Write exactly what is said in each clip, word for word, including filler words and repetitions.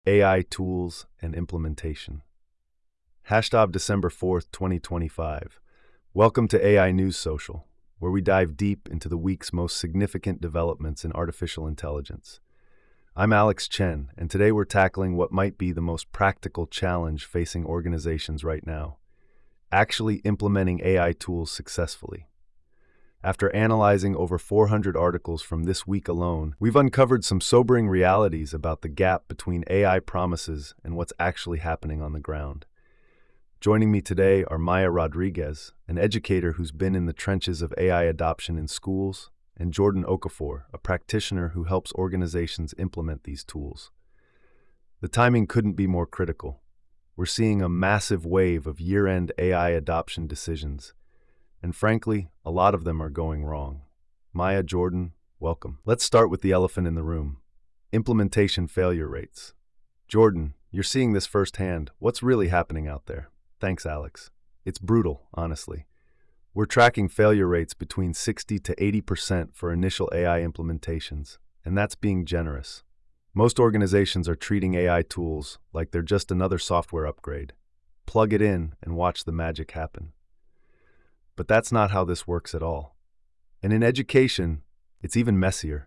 A I Tools and Implementation. Hashtag December fourth, twenty twenty-five. Welcome to A I News Social, where we dive deep into the week's most significant developments in artificial intelligence. I'm Alex Chen, and today we're tackling what might be the most practical challenge facing organizations right now: actually implementing A I tools successfully. After analyzing over four hundred articles from this week alone, we've uncovered some sobering realities about the gap between A I promises and what's actually happening on the ground. Joining me today are Maya Rodriguez, an educator who's been in the trenches of A I adoption in schools, and Jordan Okafor, a practitioner who helps organizations implement these tools. The timing couldn't be more critical. We're seeing a massive wave of year-end A I adoption decisions, and frankly, a lot of them are going wrong. Maya, Jordan, welcome. Let's start with the elephant in the room: implementation failure rates. Jordan, you're seeing this firsthand. What's really happening out there? Thanks, Alex. It's brutal, honestly. We're tracking failure rates between sixty to eighty percent for initial A I implementations, and that's being generous. Most organizations are treating A I tools like they're just another software upgrade. Plug it in and watch the magic happen. But that's not how this works at all. And in education, it's even messier.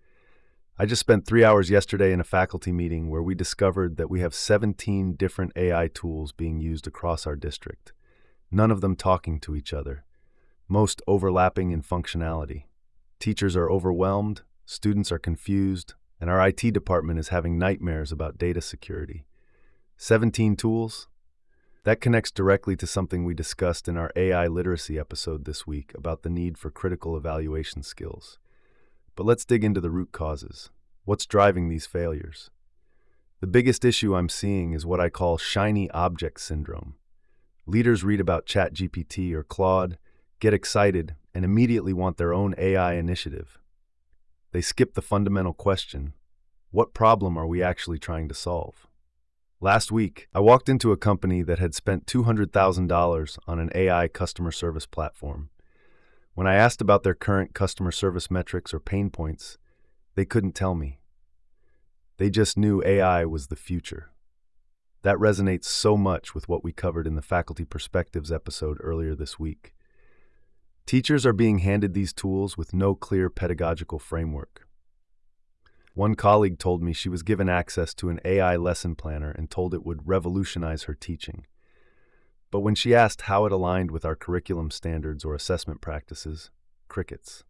I just spent three hours yesterday in a faculty meeting where we discovered that we have seventeen different A I tools being used across our district, none of them talking to each other, most overlapping in functionality. Teachers are overwhelmed, students are confused, and our I T department is having nightmares about data security. seventeen tools? That connects directly to something we discussed in our A I literacy episode this week about the need for critical evaluation skills. But let's dig into the root causes. What's driving these failures? The biggest issue I'm seeing is what I call shiny object syndrome. Leaders read about ChatGPT or Claude, get excited, and immediately want their own A I initiative. They skip the fundamental question: what problem are we actually trying to solve? Last week, I walked into a company that had spent two hundred thousand dollars on an A I customer service platform. When I asked about their current customer service metrics or pain points, they couldn't tell me. They just knew A I was the future. That resonates so much with what we covered in the Faculty Perspectives episode earlier this week. Teachers are being handed these tools with no clear pedagogical framework. One colleague told me she was given access to an A I lesson planner and told it would revolutionize her teaching. But when she asked how it aligned with our curriculum standards or assessment practices, crickets.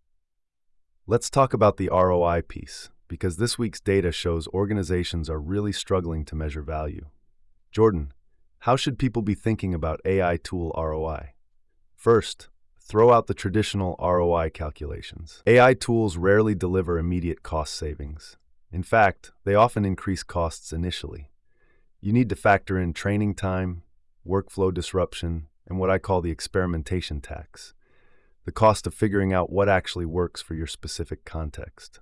Let's talk about the R O I piece, because this week's data shows organizations are really struggling to measure value. Jordan, how should people be thinking about A I tool R O I? First, throw out the traditional R O I calculations. A I tools rarely deliver immediate cost savings. In fact, they often increase costs initially. You need to factor in training time, workflow disruption, and what I call the experimentation tax, the cost of figuring out what actually works for your specific context.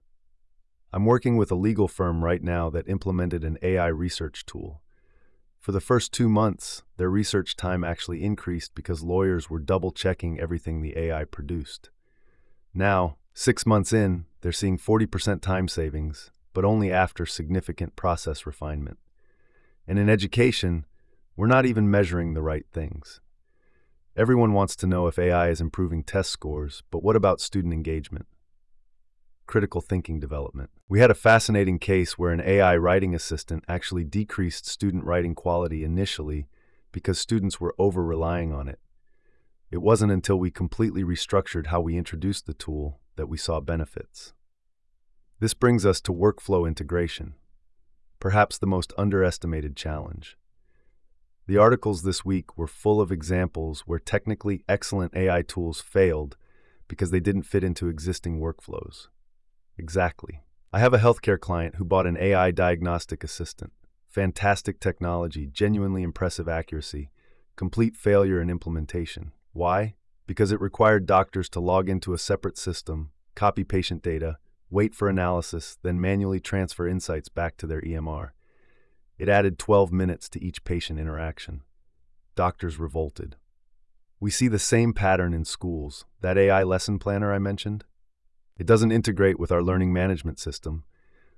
I'm working with a legal firm right now that implemented an A I research tool. For the first two months, their research time actually increased because lawyers were double-checking everything the A I produced. Now, six months in, they're seeing forty percent time savings, but only after significant process refinement. And in education, we're not even measuring the right things. Everyone wants to know if A I is improving test scores, but what about student engagement? Critical thinking development. We had a fascinating case where an A I writing assistant actually decreased student writing quality initially because students were over-relying on it. It wasn't until we completely restructured how we introduced the tool that we saw benefits. This brings us to workflow integration, perhaps the most underestimated challenge. The articles this week were full of examples where technically excellent A I tools failed because they didn't fit into existing workflows. Exactly. I have a healthcare client who bought an A I diagnostic assistant. Fantastic technology, genuinely impressive accuracy, complete failure in implementation. Why? Because it required doctors to log into a separate system, copy patient data, wait for analysis, then manually transfer insights back to their E M R. It added twelve minutes to each patient interaction. Doctors revolted. We see the same pattern in schools. That A I lesson planner I mentioned, it doesn't integrate with our learning management system.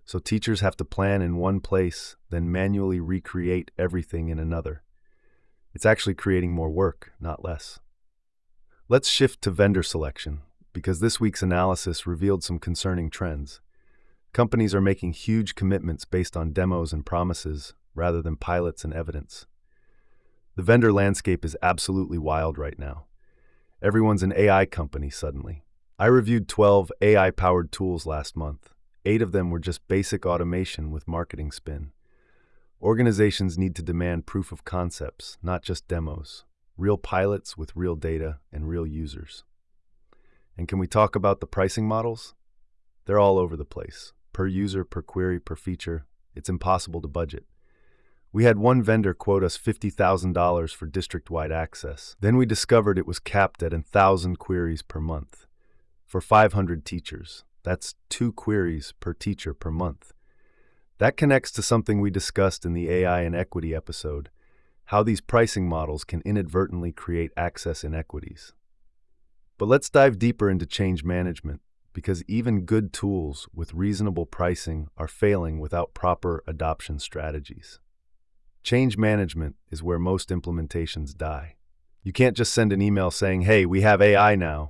So teachers have to plan in one place, then manually recreate everything in another. It's actually creating more work, not less. Let's shift to vendor selection, because this week's analysis revealed some concerning trends. Companies are making huge commitments based on demos and promises, rather than pilots and evidence. The vendor landscape is absolutely wild right now. Everyone's an A I company suddenly. I reviewed twelve A I-powered tools last month. Eight of them were just basic automation with marketing spin. Organizations need to demand proof of concepts, not just demos. Real pilots with real data and real users. And can we talk about the pricing models? They're all over the place. Per user, per query, per feature. It's impossible to budget. We had one vendor quote us fifty thousand dollars for district-wide access. Then we discovered it was capped at one thousand queries per month. For five hundred teachers. That's two queries per teacher per month. That connects to something we discussed in the A I and equity episode, how these pricing models can inadvertently create access inequities. But let's dive deeper into change management, because even good tools with reasonable pricing are failing without proper adoption strategies. Change management is where most implementations die. You can't just send an email saying, hey, we have A I now.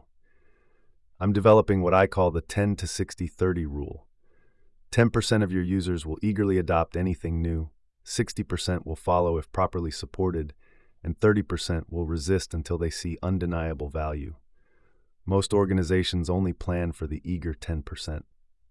I'm developing what I call the ten to sixty thirty rule. ten percent of your users will eagerly adopt anything new, sixty percent will follow if properly supported, and thirty percent will resist until they see undeniable value. Most organizations only plan for the eager ten percent.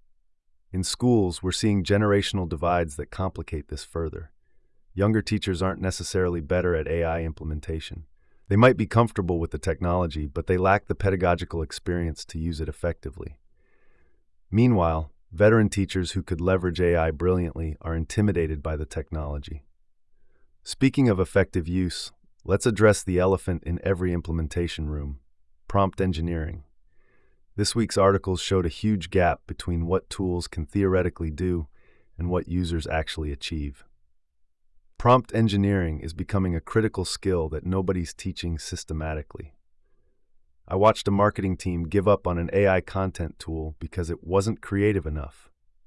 In schools, we're seeing generational divides that complicate this further. Younger teachers aren't necessarily better at A I implementation. They might be comfortable with the technology, but they lack the pedagogical experience to use it effectively. Meanwhile, veteran teachers who could leverage A I brilliantly are intimidated by the technology. Speaking of effective use, let's address the elephant in every implementation room: prompt engineering. This week's articles showed a huge gap between what tools can theoretically do and what users actually achieve. Prompt engineering is becoming a critical skill that nobody's teaching systematically. I watched a marketing team give up on an A I content tool because it wasn't creative enough.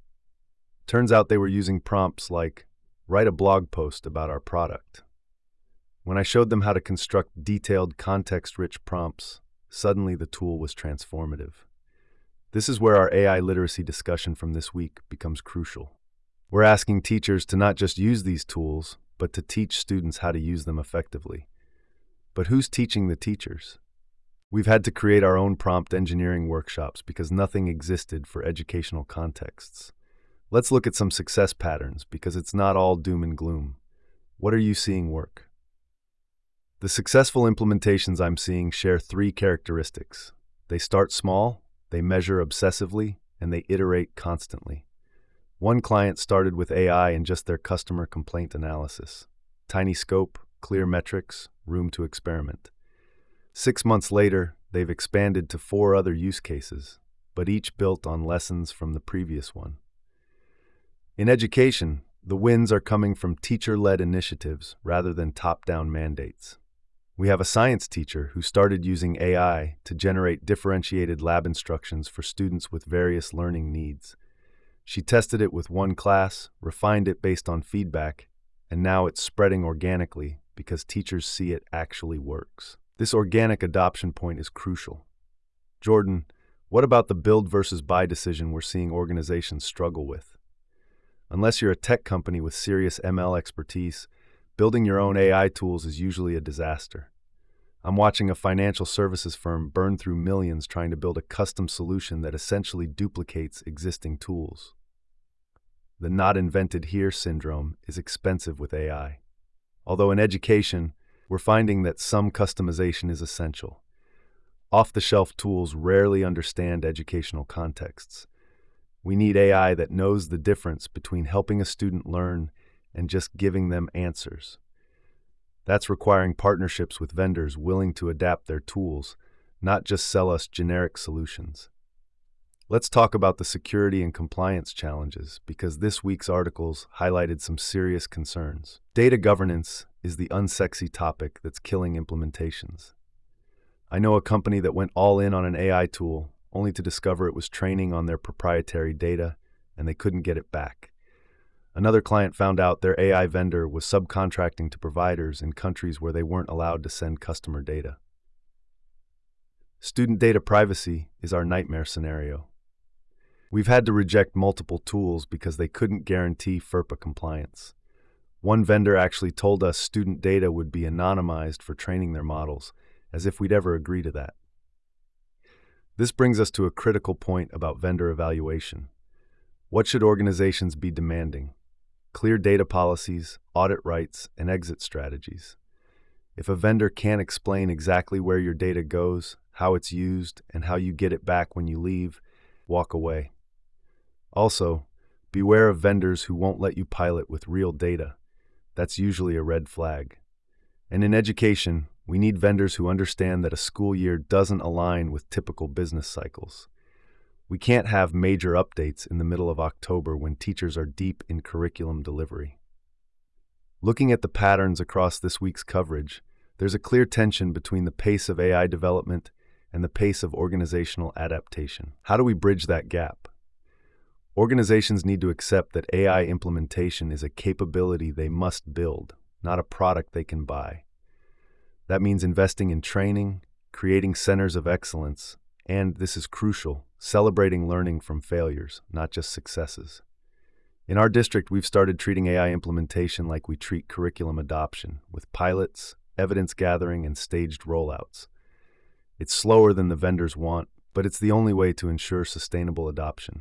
Turns out they were using prompts like, write a blog post about our product. When I showed them how to construct detailed, context-rich prompts, suddenly the tool was transformative. This is where our A I literacy discussion from this week becomes crucial. We're asking teachers to not just use these tools, but to teach students how to use them effectively. But who's teaching the teachers? We've had to create our own prompt engineering workshops because nothing existed for educational contexts. Let's look at some success patterns because it's not all doom and gloom. What are you seeing work? The successful implementations I'm seeing share three characteristics. They start small, they measure obsessively, and they iterate constantly. One client started with A I in just their customer complaint analysis. Tiny scope, clear metrics, room to experiment. Six months later, they've expanded to four other use cases, but each built on lessons from the previous one. In education, the wins are coming from teacher-led initiatives rather than top-down mandates. We have a science teacher who started using A I to generate differentiated lab instructions for students with various learning needs. She tested it with one class, refined it based on feedback, and now it's spreading organically because teachers see it actually works. This organic adoption point is crucial. Jordan, what about the build versus buy decision we're seeing organizations struggle with? Unless you're a tech company with serious M L expertise, building your own A I tools is usually a disaster. I'm watching a financial services firm burn through millions trying to build a custom solution that essentially duplicates existing tools. The not invented here syndrome is expensive with A I. Although in education, we're finding that some customization is essential. Off-the-shelf tools rarely understand educational contexts. We need A I that knows the difference between helping a student learn and just giving them answers. That's requiring partnerships with vendors willing to adapt their tools, not just sell us generic solutions. Let's talk about the security and compliance challenges, because this week's articles highlighted some serious concerns. Data governance is the unsexy topic that's killing implementations. I know a company that went all in on an A I tool, only to discover it was training on their proprietary data and they couldn't get it back. Another client found out their A I vendor was subcontracting to providers in countries where they weren't allowed to send customer data. Student data privacy is our nightmare scenario. We've had to reject multiple tools because they couldn't guarantee FERPA compliance. One vendor actually told us student data would be anonymized for training their models, as if we'd ever agree to that. This brings us to a critical point about vendor evaluation. What should organizations be demanding? Clear data policies, audit rights, and exit strategies. If a vendor can't explain exactly where your data goes, how it's used, and how you get it back when you leave, walk away. Also, beware of vendors who won't let you pilot with real data. That's usually a red flag. And in education, we need vendors who understand that a school year doesn't align with typical business cycles. We can't have major updates in the middle of October when teachers are deep in curriculum delivery. Looking at the patterns across this week's coverage, there's a clear tension between the pace of A I development and the pace of organizational adaptation. How do we bridge that gap? Organizations need to accept that A I implementation is a capability they must build, not a product they can buy. That means investing in training, creating centers of excellence, and, this is crucial, celebrating learning from failures, not just successes. In our district, we've started treating A I implementation like we treat curriculum adoption, with pilots, evidence gathering, and staged rollouts. It's slower than the vendors want, but it's the only way to ensure sustainable adoption.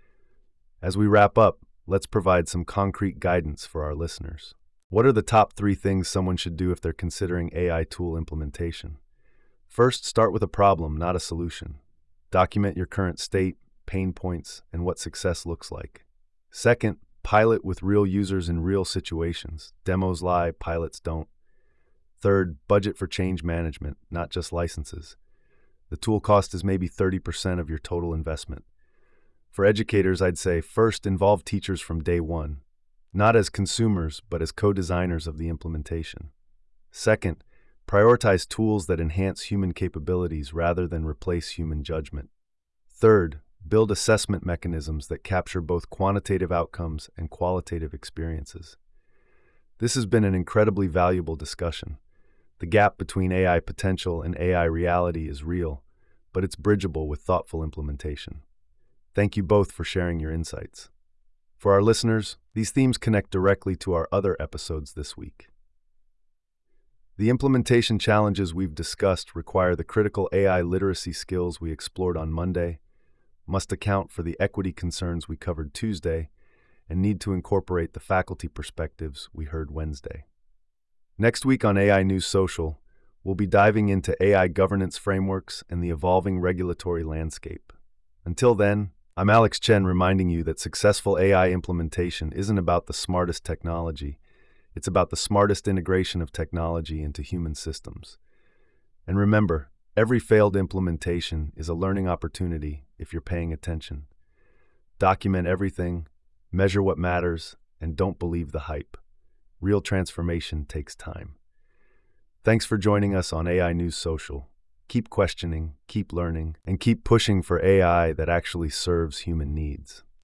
As we wrap up, let's provide some concrete guidance for our listeners. What are the top three things someone should do if they're considering A I tool implementation? First, start with a problem, not a solution. Document your current state, pain points, and what success looks like. Second, pilot with real users in real situations. Demos lie, pilots don't. Third, budget for change management, not just licenses. The tool cost is maybe thirty percent of your total investment. For educators, I'd say first, involve teachers from day one, not as consumers, but as co-designers of the implementation. Second, prioritize tools that enhance human capabilities rather than replace human judgment. Third, build assessment mechanisms that capture both quantitative outcomes and qualitative experiences. This has been an incredibly valuable discussion. The gap between A I potential and A I reality is real, but it's bridgeable with thoughtful implementation. Thank you both for sharing your insights. For our listeners, these themes connect directly to our other episodes this week. The implementation challenges we've discussed require the critical A I literacy skills we explored on Monday, must account for the equity concerns we covered Tuesday, and need to incorporate the faculty perspectives we heard Wednesday. Next week on A I News Social, we'll be diving into A I governance frameworks and the evolving regulatory landscape. Until then, I'm Alex Chen reminding you that successful A I implementation isn't about the smartest technology. It's about the smartest integration of technology into human systems. And remember, every failed implementation is a learning opportunity if you're paying attention. Document everything, measure what matters, and don't believe the hype. Real transformation takes time. Thanks for joining us on A I News Social. Keep questioning, keep learning, and keep pushing for A I that actually serves human needs.